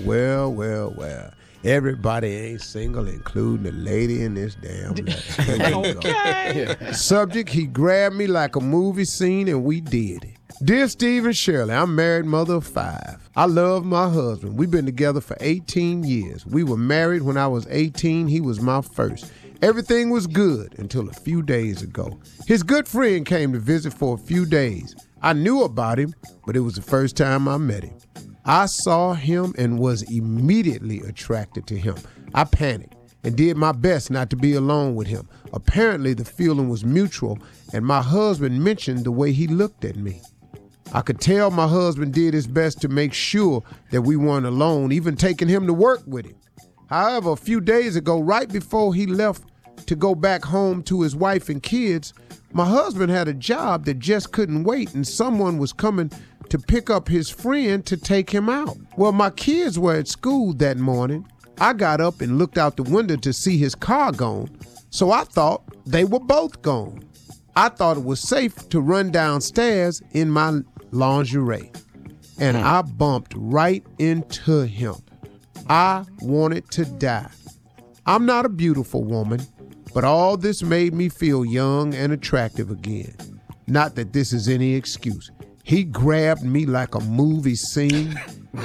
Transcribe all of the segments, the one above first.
Well. Everybody ain't single, including the lady in this damn letter. Okay. Subject, he grabbed me like a movie scene and we did it. Dear Steve and Shirley, I'm married mother of 5. I love my husband. We've been together for 18 years. We were married when I was 18. He was my first. Everything was good until a few days ago. His good friend came to visit for a few days. I knew about him, but it was the first time I met him. I saw him and was immediately attracted to him. I panicked and did my best not to be alone with him. Apparently, the feeling was mutual, and my husband mentioned the way he looked at me. I could tell my husband did his best to make sure that we weren't alone, even taking him to work with him. However, a few days ago, right before he left to go back home to his wife and kids, my husband had a job that just couldn't wait, and someone was coming to pick up his friend to take him out. Well, my kids were at school that morning. I got up and looked out the window to see his car gone, so I thought they were both gone. I thought it was safe to run downstairs in my lingerie, and I bumped right into him. I wanted to die. I'm not a beautiful woman, but all this made me feel young and attractive again. Not that this is any excuse. He grabbed me like a movie scene.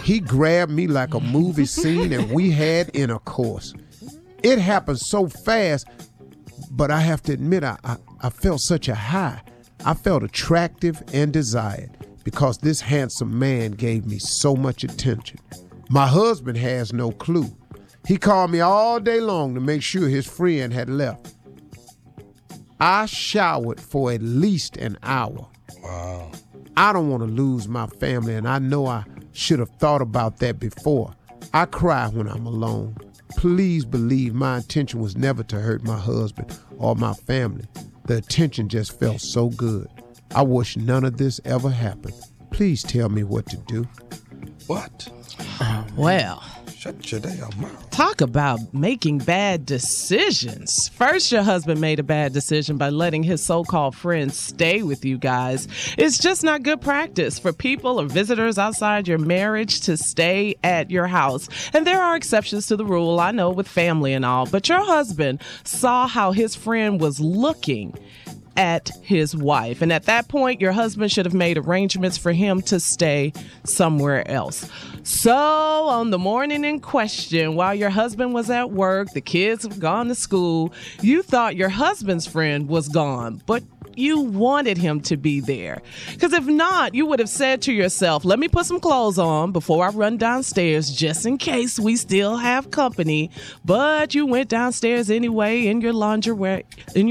And we had intercourse. It happened so fast, but I have to admit, I felt such a high. I felt attractive and desired because this handsome man gave me so much attention. My husband has no clue. He called me all day long to make sure his friend had left. I showered for at least an hour. Wow. I don't want to lose my family, and I know I should have thought about that before. I cry when I'm alone. Please believe my intention was never to hurt my husband or my family. The attention just felt so good. I wish none of this ever happened. Please tell me what to do. What? Well, shut your damn mouth. Talk about making bad decisions. First, your husband made a bad decision by letting his so-called friends stay with you guys. It's just not good practice for people or visitors outside your marriage to stay at your house. And there are exceptions to the rule, I know, with family and all. But your husband saw how his friend was looking at his wife. And at that point, your husband should have made arrangements for him to stay somewhere else. So on the morning in question, while your husband was at work, the kids have gone to school, you thought your husband's friend was gone, but you wanted him to be there. Because if not, you would have said to yourself, let me put some clothes on before I run downstairs just in case we still have company. But you went downstairs anyway in your lingerie,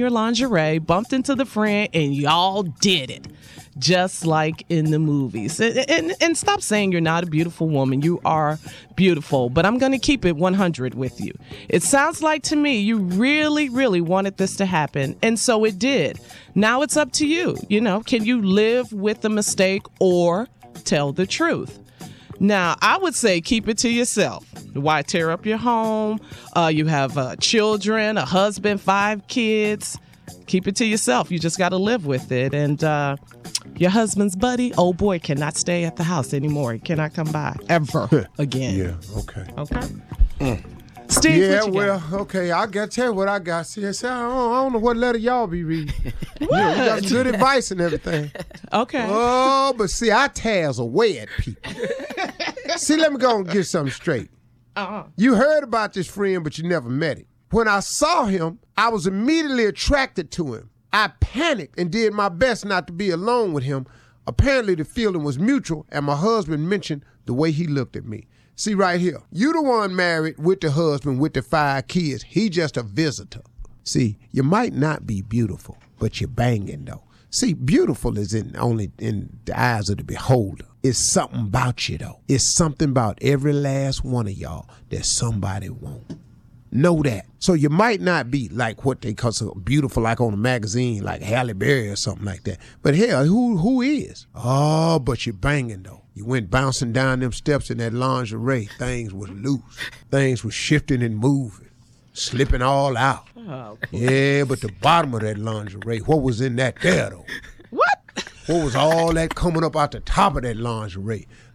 bumped into the friend, and y'all did it. Just like in the movies. And stop saying you're not a beautiful woman. You are beautiful. But I'm going to keep it 100 with you. It sounds like to me you really, really wanted this to happen. And so it did. Now it's up to you. You know, can you live with the mistake or tell the truth? Now, I would say keep it to yourself. Why tear up your home? You have children, a husband, 5 kids. Keep it to yourself. You just got to live with it. And your husband's buddy, old boy, cannot stay at the house anymore. He cannot come by ever again. Yeah, okay. Okay? Steve, yeah, what you got? Okay, I got to tell you what I got. See, I don't know what letter y'all be reading. You got some good advice and everything. Okay. Oh, but see, I tears away at people. See, let me go and get something straight. You heard about this friend, but you never met him. When I saw him, I was immediately attracted to him. I panicked and did my best not to be alone with him. Apparently the feeling was mutual, and my husband mentioned the way he looked at me. See right here, you the one married with the husband with the 5 kids. He just a visitor. See, you might not be beautiful, but you're banging though. See, beautiful is only in the eyes of the beholder. It's something about you though. It's something about every last one of y'all that somebody wants. Know that. So you might not be like what they call so beautiful, like on a magazine, like Halle Berry or something like that. But hell, who is? Oh, but you're banging though. You went bouncing down them steps in that lingerie. Things was loose. Things was shifting and moving, slipping all out. Oh, yeah, but the bottom of that lingerie, what was in that there though? What? What was all that coming up out the top of that lingerie?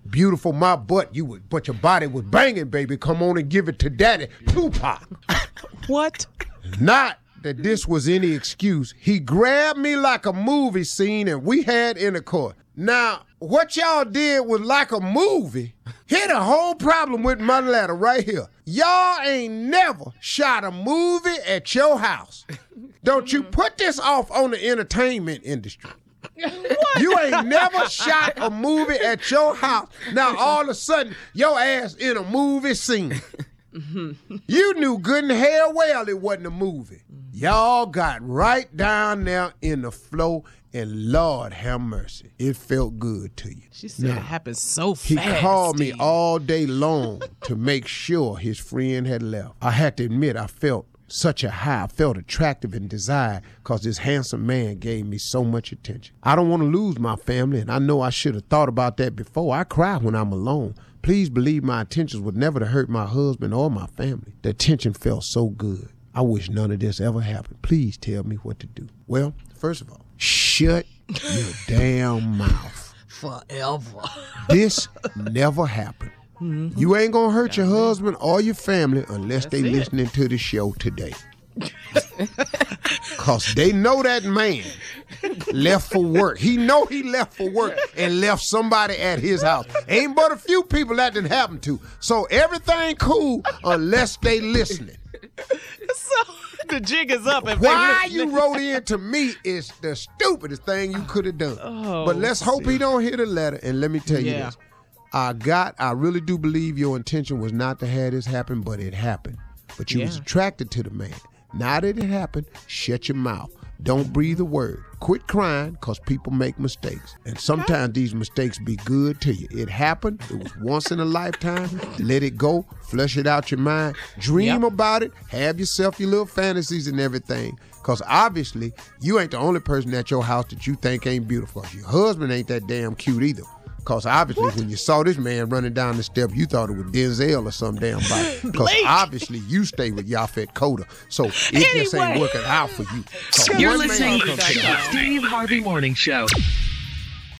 Beautiful my butt, but your body was banging, baby. Come on and give it to daddy, Tupac. What? Not that this was any excuse. He grabbed me like a movie scene and we had intercourse. Now, what y'all did was like a movie. Here the whole problem with my letter right here. Y'all ain't never shot a movie at your house. Don't you put this off on the entertainment industry. What? You ain't never shot a movie at your house. Now all of a sudden, your ass in a movie scene. You knew good and hell well it wasn't a movie. Y'all got right down there in the flow, and Lord have mercy, it felt good to you. She said it happened so fast. He called me all day long to make sure his friend had left. I had to admit, I felt such a high. I felt attractive and desired because this handsome man gave me so much attention. I don't want to lose my family, and I know I should have thought about that before. I cry when I'm alone. Please believe my intentions were never to hurt my husband or my family. The attention felt so good. I wish none of this ever happened. Please tell me what to do. Well, first of all, shut your damn mouth. Forever. This never happened. Mm-hmm. You ain't gonna hurt your husband or your family unless they listening to the show today. Cause they know that man left for work. He know he left for work and left somebody at his house. Ain't but a few people that didn't happen to. So everything cool unless they listening. So the jig is up. Why you wrote in to me is the stupidest thing you could have done. Oh, but let's hope he don't hear the letter. And let me tell you this. I really do believe your intention was not to have this happen, but it happened. But you was attracted to the man. Now that it happened, shut your mouth. Don't breathe a word. Quit crying, because people make mistakes. And sometimes these mistakes be good to you. It happened. It was once in a lifetime. Let it go. Flush it out your mind. Dream about it. Have yourself your little fantasies and everything. Because obviously, you ain't the only person at your house that you think ain't beautiful. Your husband ain't that damn cute either. Because obviously, when you saw this man running down the steps, you thought it was Denzel or some damn body. Because obviously, you stay with Yaphet Kotto. So it just ain't working out for you. You're listening to the Steve Harvey Morning Show.